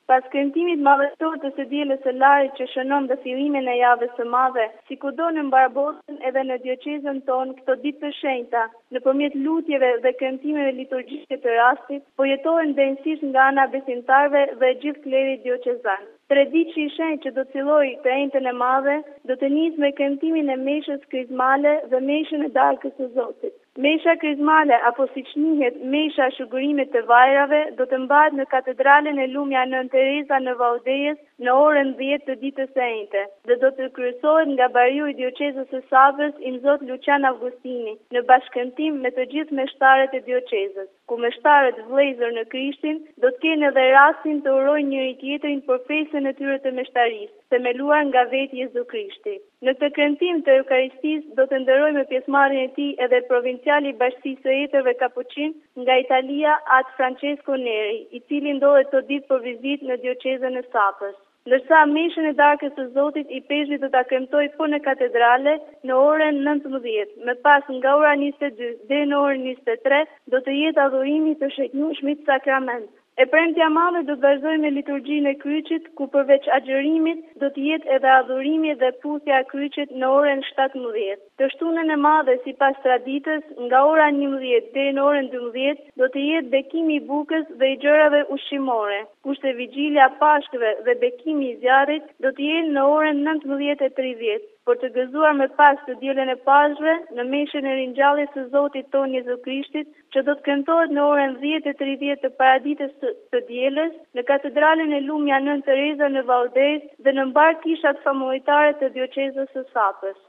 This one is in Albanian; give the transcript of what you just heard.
Pas këndimit madhështor të së dielës së Larit që shënon dhe fillimin e javës së madhe, sikudo në mbar botën edhe në dioqezën tonë këto ditë të shenjta, nëpërmjet lutjeve dhe këndimeve liturgjike të rastit, po jetohen denësisht nga ana besimtarëve dhe gjithë klerit dioqezan. Traditshi i shenjtë që do të fillojë të enjtën e madhe, do të nisë me këndimin e meshës krizmale dhe meshën e darkës së Zotit. Mesha krizmale, apo siç njihet mesha shëgurimit të vajrave, do të mbahet në katedralen e Lumja Nën Tereza në Valdejës në orën 10 të ditës së enjte dhe do të kryesohet nga bariu i dioqezës së Sabrës, Imzot Lucian Augustini, në bashkëndim me të gjithë meshtarët e dioqezës, ku meshtarët vëllezër në Krishtin do të kenë edhe rastin të urojnë njëri tjetrin për fesën e tyre të meshtarisë, themeluar nga vetë Jezu Krishti. Në këtë këndim të Eukaristisë do të nderojmë pjesëmarrjen e tij edhe provinciali i Bashkisë së Etërve Kapuçin nga Italia, At Francesco Neri, i cili ndodhet të ditë për vizitë në dioqezën e Sapës. Ndërsa meshën e darkës së Zotit i peshqit do ta kremtoj po në katedrale në orën 19, më pas nga ora 22 deri në orën 23 do të jetë adhurimi të shenjtueshmit sakrament. E premtja madhe do të vazhdojë me liturgjinë e kryqit, ku përveç agjërimit do të jetë edhe adhurimi dhe puthja e kryqit në orën 17. Të shtunën e madhe sipas traditës, nga ora 11 deri në orën 12 do të jetë bekimi i bukës dhe i gjërave ushqimore. Kurse vigjilja Pashkëve dhe bekimi i zjarrit do të jenë në orën 19:30. Por të gëzuar me pas të dielën e Pashkëve në meshën e ringjalljes së Zotit ton Jezu Krishtit, që do të këntohet në orën 10:30 të paraditës të dielës në katedralen e Lumja Nën Tereza në Valdez dhe në mbar kishat famulitare të dioqezës së Sapës.